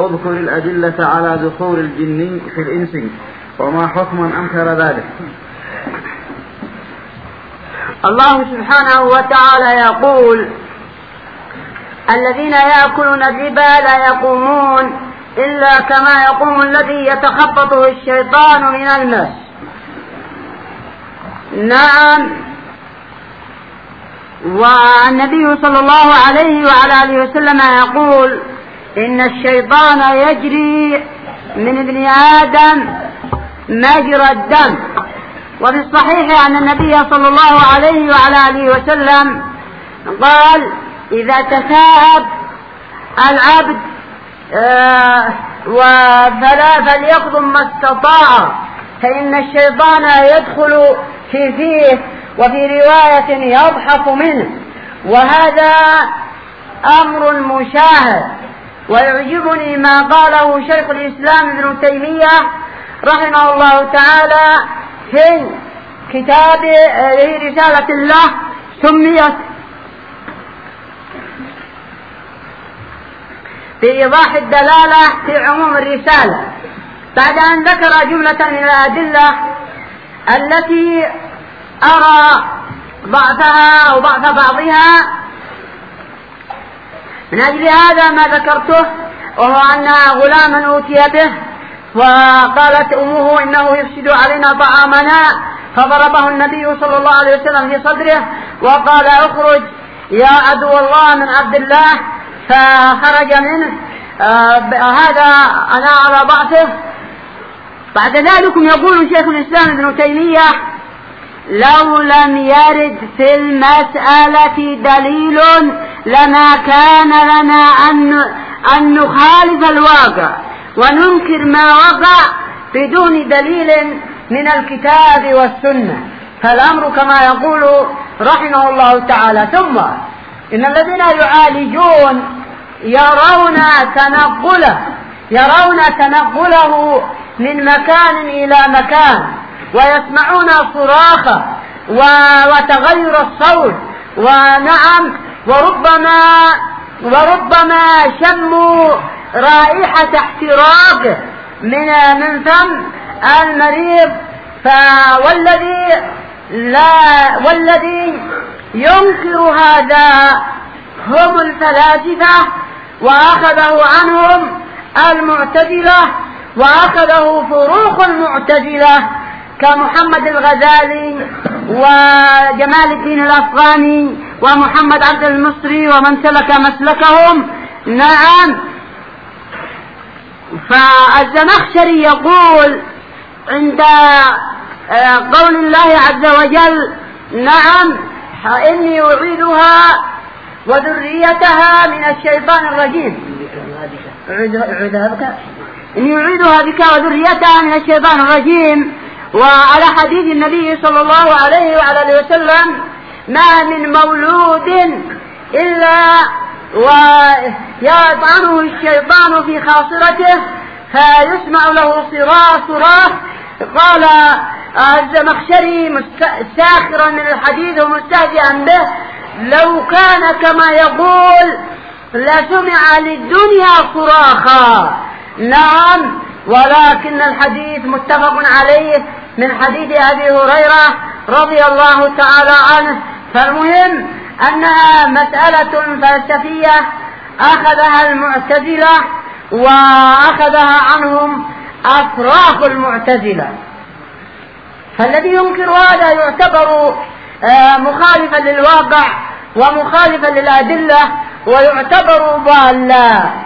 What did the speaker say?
اذكر الأدلة على دخول الجن في الإنس وما حكم من أنكر ذلك. الله سبحانه وتعالى يقول: الذين يأكلون الربا لا يقومون إلا كما يقوم الذي يتخبطه الشيطان من المس. نعم، والنبي صلى الله عليه وعلى آله وسلم يقول: إن الشيطان يجري من ابن آدم مجرى الدم. وفي الصحيح أن النبي صلى الله عليه وعلى آله وسلم قال: إذا تثاءب العبد فليقضم ما استطاع، فإن الشيطان يدخل في فيه، وفي رواية يضحك منه. وهذا أمر مشاهد. ويعجبني ما قاله شيخ الإسلام ابن تيمية رحمه الله تعالى في كتابه رسالة الله سميت في إيضاح الدلالة في عموم الرسالة، بعد أن ذكر جملة من الأدلة التي أرى ضعفها أو ضعف بعضها. من أجل هذا ما ذكرته، وهو أن غلاما أوتي به وقالت أمه: إنه يفسد علينا طعامنا، فضربه النبي صلى الله عليه وسلم في صدره وقال: اخرج يا عدو الله من عبد الله، فخرج منه. هذا أنا على ضعفه. بعد ذلك يقول شيخ الإسلام ابن تيمية: لو لم يرد في المسألة دليل لما كان لنا أن نخالف الواقع وننكر ما وقع بدون دليل من الكتاب والسنة. فالأمر كما يقول رحمه الله تعالى. ثم إن الذين يعالجون يرون تنقله من مكان إلى مكان، ويسمعون صراخه وتغير الصوت، ونعم وربما شموا رائحة احتراق من فم المريض. والذي ينكر هذا هم الفلاسفة، وأخذه عنهم المعتزلة، وأخذه فروق المعتزلة كمحمد الغزالي وجمال الدين الأفغاني ومحمد عبد المصري ومن سلك مسلكهم. نعم، فالزمخشري يقول عند قول الله عز وجل: نعم، إني أعيدها وذريتها من الشيطان الرجيم، إني أعيدها بك وذريتها من الشيطان الرجيم. وعلى حديث النبي صلى الله عليه وعلى آله وسلم: ما من مولود إلا ويطعنه الشيطان في خاصرته فيسمع له صراخ. قال الزمخشري ساخرا من الحديث ومستهزئا به: لو كان كما يقول لسمع للدنيا صراخا. نعم، ولكن الحديث متفق عليه من حديث أبي هريرة رضي الله تعالى عنه. فالمهم أنها مسألة فلسفية أخذها المعتزلة وأخذها عنهم أفراق المعتزلة. فالذي ينكر هذا يعتبر مخالفا للواقع ومخالفا للأدلة ويعتبر ضالا.